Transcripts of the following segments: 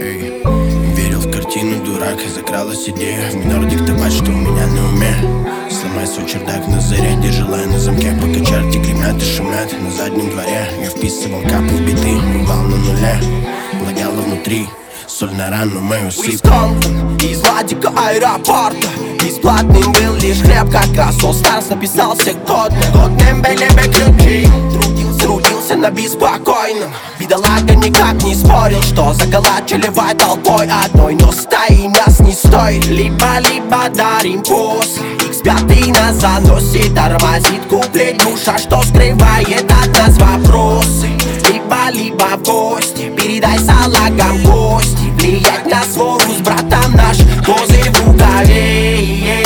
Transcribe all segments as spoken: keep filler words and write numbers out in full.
эй. Верил в картину, дурак, и закралась идея в минор диктовать, что у меня на уме. Сломай свой чердак на заряде, желая на замке, пока чарти гремят и шумят на заднем дворе. Я вписывал капы в биты, бывал на нуле, плагало внутри, соль на рану мою сыпь. Из Владика аэропорта бесплатным был лишь хлеб, как раз All Stars написался годным. Годным были бы ключи. Трудился, трудился на беспокойном. Бедолага никак не спорил, что заколачивай толпой одной, но стаи нас не стоит. Либо-либо дарим после. икс пять нас заносит, тормозит куплет душа, что скрывает от нас вопросы. Либо-либо в гости, передай салагам кости. Влиять на свору с братом наш козырь в рукаве.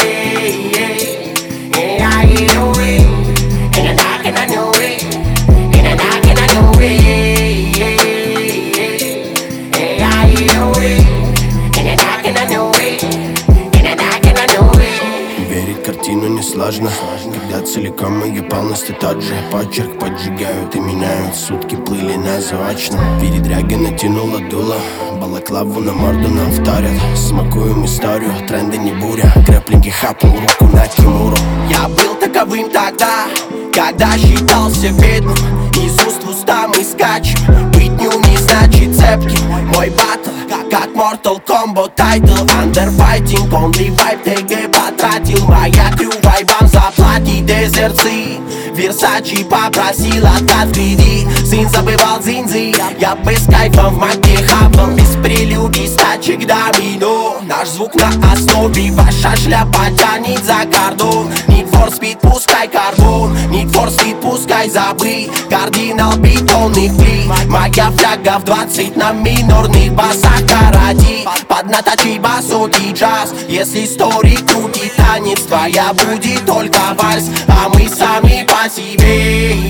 Верить картину несложно, когда целиком ее полностью тот же почерк поджигают и меняют. Сутки плыли на заочном, передряги натянула дуло, балаклаву на морду нам вторят. Смакуем историю, тренды не буря, крэпленький хапнул руку на Кимуру. Я был таковым тогда, когда считался бедным. Из уст в уста мы скачем, быть ню не значит цепким. Мой батл, как Mortal Kombat Title, Underfighting, only vibe, ТГ потратил. Моя крю вайбам заплати дезерцы. Версачи попросил откат впереди. Сын забывал дзинзы, я бы с кайфом в маке хапал. Без прелюдий, стачек домино. Наш звук на основе, ваша шляпа тянет за кордон. Need for speed, пускай карбон. Need for speed, пускай забыть. Кардинал бетонных плит. Моя фляга в двадцать на минорных басах каради. Поднаточи басот и джаз. Если стори крутит танец, твоя будет только вальс, а мы сами по себе.